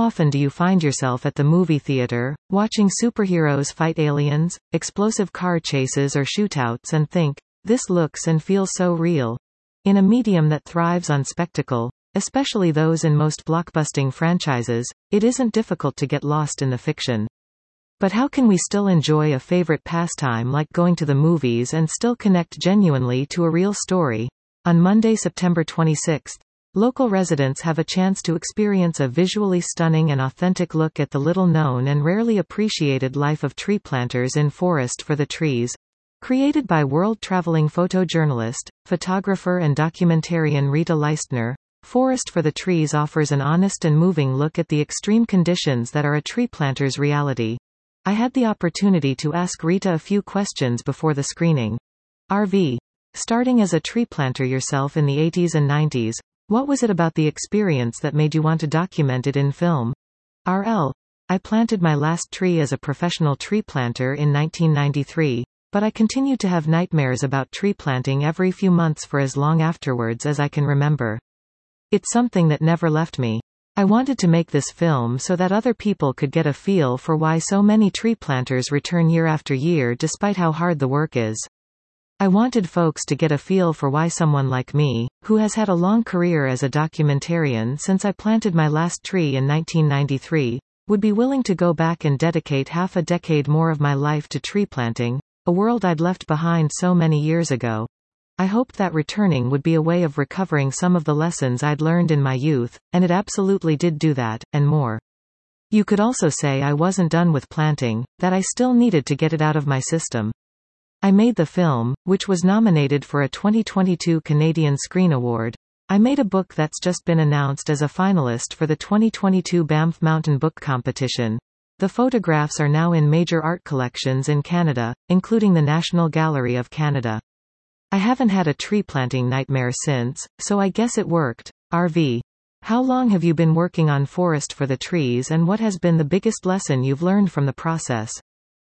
often do you find yourself at the movie theater, watching superheroes fight aliens, explosive car chases or shootouts and think, this looks and feels so real? In a medium that thrives on spectacle, especially those in most blockbusting franchises, it isn't difficult to get lost in the fiction. But how can we still enjoy a favorite pastime like going to the movies and still connect genuinely to a real story? On Monday, September 26, local residents have a chance to experience a visually stunning and authentic look at the little-known and rarely appreciated life of tree planters in Forest for the Trees. Created by world-traveling photojournalist, photographer and documentarian Rita Leistner, Forest for the Trees offers an honest and moving look at the extreme conditions that are a tree planter's reality. I had the opportunity to ask Rita a few questions before the screening. RV. Starting as a tree planter yourself in the 80s and 90s, what was it about the experience that made you want to document it in film? RL. I planted my last tree as a professional tree planter in 1993, but I continued to have nightmares about tree planting every few months for as long afterwards as I can remember. It's something that never left me. I wanted to make this film so that other people could get a feel for why so many tree planters return year after year despite how hard the work is. I wanted folks to get a feel for why someone like me, who has had a long career as a documentarian since I planted my last tree in 1993, would be willing to go back and dedicate half a decade more of my life to tree planting, a world I'd left behind so many years ago. I hoped that returning would be a way of recovering some of the lessons I'd learned in my youth, and it absolutely did do that, and more. You could also say I wasn't done with planting, that I still needed to get it out of my system. I made the film, which was nominated for a 2022 Canadian Screen Award. I made a book that's just been announced as a finalist for the 2022 Banff Mountain Book Competition. The photographs are now in major art collections in Canada, including the National Gallery of Canada. I haven't had a tree planting nightmare since, so I guess it worked. RV. How long have you been working on Forest for the Trees and what has been the biggest lesson you've learned from the process?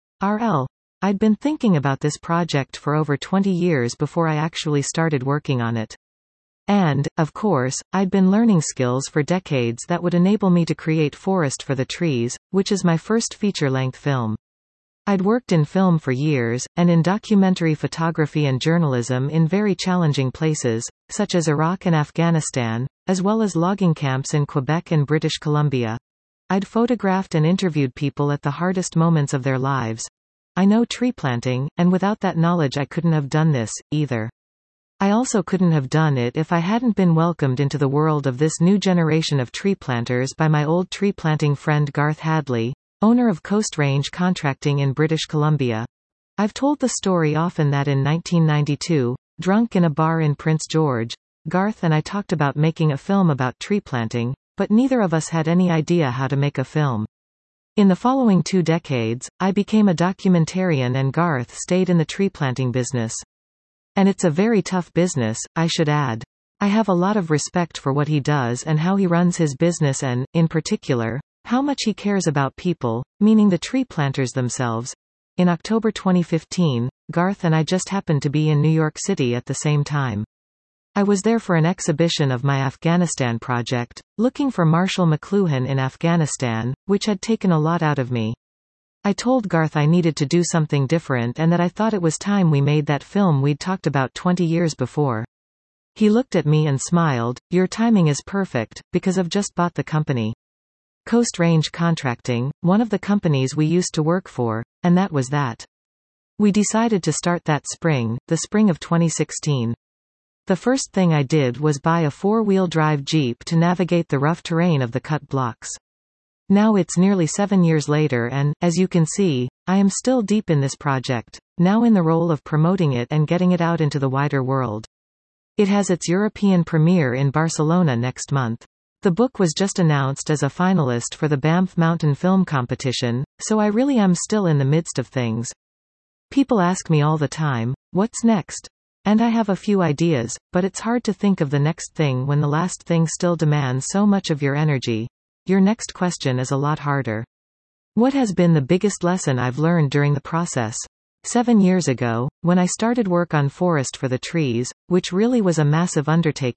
RL. I'd been thinking about this project for over 20 years before I actually started working on it. And, of course, I'd been learning skills for decades that would enable me to create Forest for the Trees, which is my first feature-length film. I'd worked in film for years, and in documentary photography and journalism in very challenging places, such as Iraq and Afghanistan, as well as logging camps in Quebec and British Columbia. I'd photographed and interviewed people at the hardest moments of their lives. I know tree planting, and without that knowledge I couldn't have done this, either. I also couldn't have done it if I hadn't been welcomed into the world of this new generation of tree planters by my old tree planting friend Garth Hadley, owner of Coast Range Contracting in British Columbia. I've told the story often that in 1992, drunk in a bar in Prince George, Garth and I talked about making a film about tree planting, but neither of us had any idea how to make a film. In the following 2 decades, I became a documentarian and Garth stayed in the tree planting business. And it's a very tough business, I should add. I have a lot of respect for what he does and how he runs his business and, in particular, how much he cares about people, meaning the tree planters themselves. In October 2015, Garth and I just happened to be in New York City at the same time. I was there for an exhibition of my Afghanistan project, looking for Marshall McLuhan in Afghanistan, which had taken a lot out of me. I told Garth I needed to do something different and that I thought it was time we made that film we'd talked about 20 years before. He looked at me and smiled, "Your timing is perfect, because I've just bought the company. Coast Range Contracting, one of the companies we used to work for, and that was that." We decided to start that spring, the spring of 2016. The first thing I did was buy a 4-wheel drive Jeep to navigate the rough terrain of the cut blocks. Now it's nearly 7 years later and, as you can see, I am still deep in this project, now in the role of promoting it and getting it out into the wider world. It has its European premiere in Barcelona next month. The book was just announced as a finalist for the Banff Mountain Film Competition, so I really am still in the midst of things. People ask me all the time, what's next? And I have a few ideas, but it's hard to think of the next thing when the last thing still demands so much of your energy. Your next question is a lot harder. What has been the biggest lesson I've learned during the process? 7 years ago, when I started work on Forest for the Trees, which really was a massive undertaking,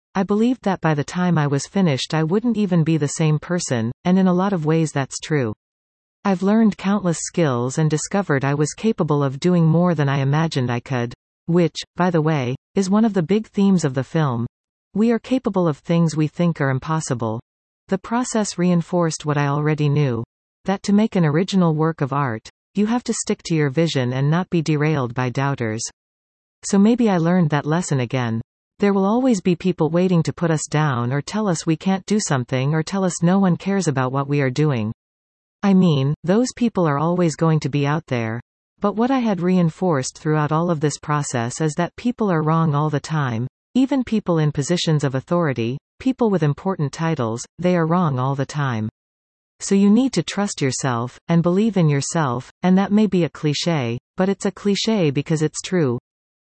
I believed that by the time I was finished I wouldn't even be the same person, and in a lot of ways that's true. I've learned countless skills and discovered I was capable of doing more than I imagined I could. Which, by the way, is one of the big themes of the film. We are capable of things we think are impossible. The process reinforced what I already knew. That to make an original work of art, you have to stick to your vision and not be derailed by doubters. So maybe I learned that lesson again. There will always be people waiting to put us down or tell us we can't do something or tell us no one cares about what we are doing. I mean, those people are always going to be out there. But what I had reinforced throughout all of this process is that people are wrong all the time. Even people in positions of authority, people with important titles, they are wrong all the time. So you need to trust yourself, and believe in yourself, and that may be a cliché, but it's a cliché because it's true.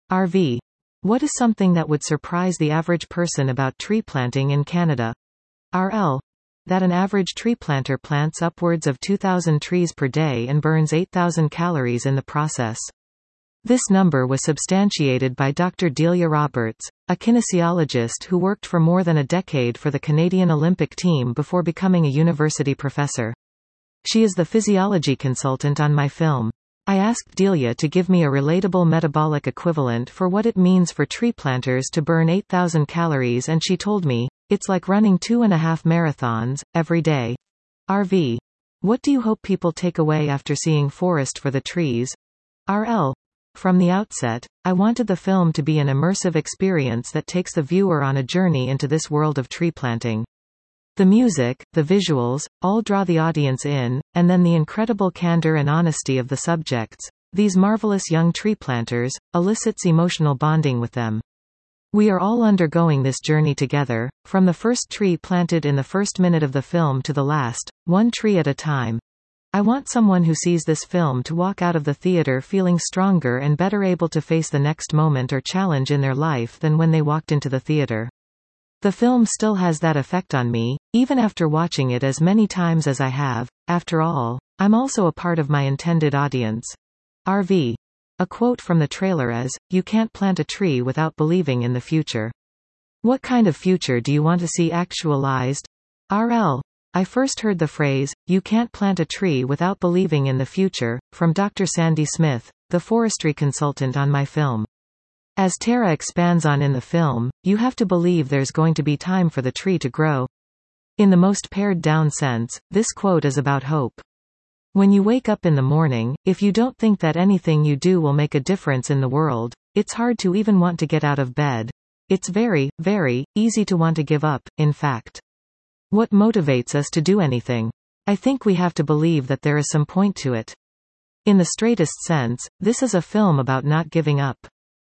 RV. What is something that would surprise the average person about tree planting in Canada? RL. That an average tree planter plants upwards of 2,000 trees per day and burns 8,000 calories in the process. This number was substantiated by Dr. Delia Roberts, a kinesiologist who worked for more than a decade for the Canadian Olympic team before becoming a university professor. She is the physiology consultant on my film. I asked Delia to give me a relatable metabolic equivalent for what it means for tree planters to burn 8,000 calories, and she told me, it's like running 2.5 marathons, every day. RV. What do you hope people take away after seeing Forest for the Trees? RL. From the outset, I wanted the film to be an immersive experience that takes the viewer on a journey into this world of tree planting. The music, the visuals, all draw the audience in, and then the incredible candor and honesty of the subjects, these marvelous young tree planters, elicits emotional bonding with them. We are all undergoing this journey together, from the first tree planted in the first minute of the film to the last, one tree at a time. I want someone who sees this film to walk out of the theater feeling stronger and better able to face the next moment or challenge in their life than when they walked into the theater. The film still has that effect on me, even after watching it as many times as I have. After all, I'm also a part of my intended audience. RV. A quote from the trailer is, "You can't plant a tree without believing in the future." What kind of future do you want to see actualized? RL. I first heard the phrase, "You can't plant a tree without believing in the future," from Dr. Sandy Smith, the forestry consultant on my film. As Tara expands on in the film, you have to believe there's going to be time for the tree to grow. In the most pared down sense, this quote is about hope. When you wake up in the morning, if you don't think that anything you do will make a difference in the world, it's hard to even want to get out of bed. It's very, very easy to want to give up, in fact. What motivates us to do anything? I think we have to believe that there is some point to it. In the straightest sense, this is a film about not giving up.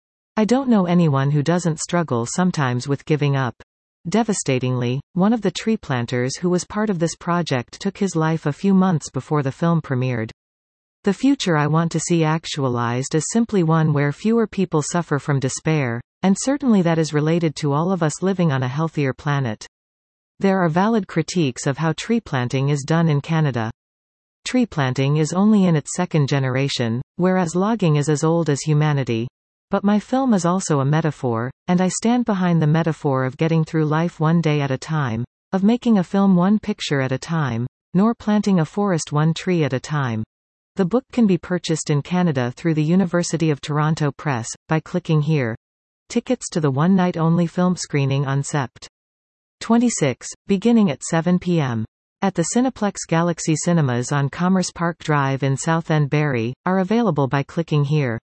I don't know anyone who doesn't struggle sometimes with giving up. Devastatingly, one of the tree planters who was part of this project took his life a few months before the film premiered. The future I want to see actualized is simply one where fewer people suffer from despair, and certainly that is related to all of us living on a healthier planet. There are valid critiques of how tree planting is done in Canada. Tree planting is only in its second generation, whereas logging is as old as humanity. But my film is also a metaphor, and I stand behind the metaphor of getting through life one day at a time, of making a film one picture at a time, nor planting a forest one tree at a time. The book can be purchased in Canada through the University of Toronto Press, by clicking here. Tickets to the one-night-only film screening on Sept. 26, beginning at 7 p.m. at the Cineplex Galaxy Cinemas on Commerce Park Drive in Southend Barrie, are available by clicking here.